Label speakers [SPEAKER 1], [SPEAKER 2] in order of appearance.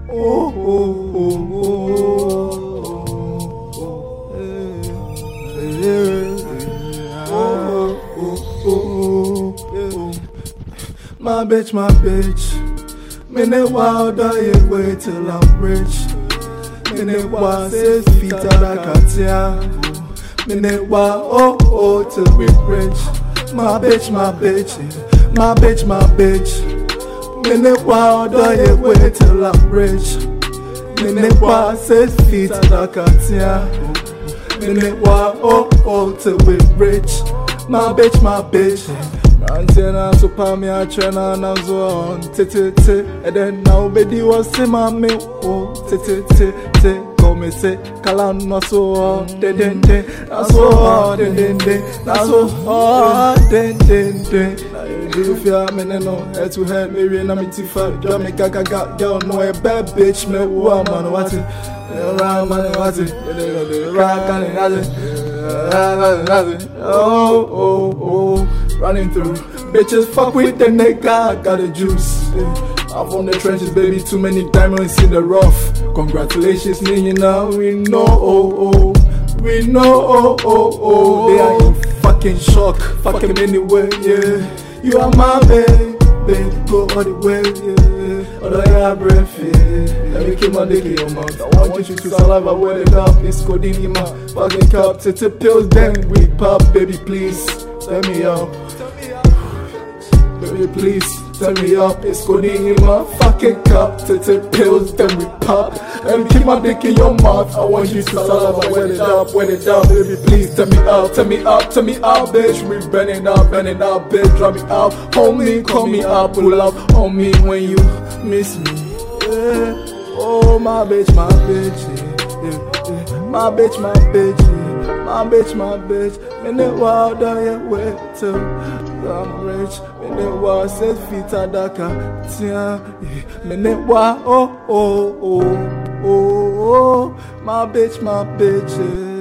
[SPEAKER 1] Oh, oh, oh, oh. My bitch, my bitch. Minute wild, I wait till I'm rich. Minute wild, 6 feet out of Katia. Minute wild, oh, till we rich. My bitch, my bitch. My bitch, my bitch. Minute wild, I wait till I'm rich. Minute wild, 6 feet out of Katia. Minute wild, oh, till we rich. My bitch, my bitch. Antenna so pa me a chena na zo on tete and then now baby was say my me oh tete go me say kala no so den na so den na so den na you feel me no head to head me na me tifa do me gaga girl no a bad bitch me woman what it around man what it rock and oh running through bitches, fuck with the nigga, I got the juice. I'm from the trenches, baby, too many diamonds in the rough. Congratulations, me, you know, we know, we know, they are in fucking shock, fuck him anyway, yeah. You are my baby, go all the way, yeah. Although I have breath, yeah. Let me keep my dick in your mouth. I want you to saliva where it up, it's codeine in my fucking cup. Tete pills, then we pop, baby, please, tell me out. Baby, please, turn me up. It's codeine in my fucking cup. Tete pills, then we pop. Let me keep my dick in your mouth. I want you to saliva, wet it up, baby, please, turn me up, bitch. We burning up, bitch, drop me out. Homie, call me up, pull up on me when you miss me. Yeah. Oh, my bitch, my bitch, yeah. My bitch, my bitch, yeah. My bitch, my bitch. Minute wild, I wait till I'm rich. Minute wild, 6 feet out of Katia. Minute wild, oh, my bitch, yeah.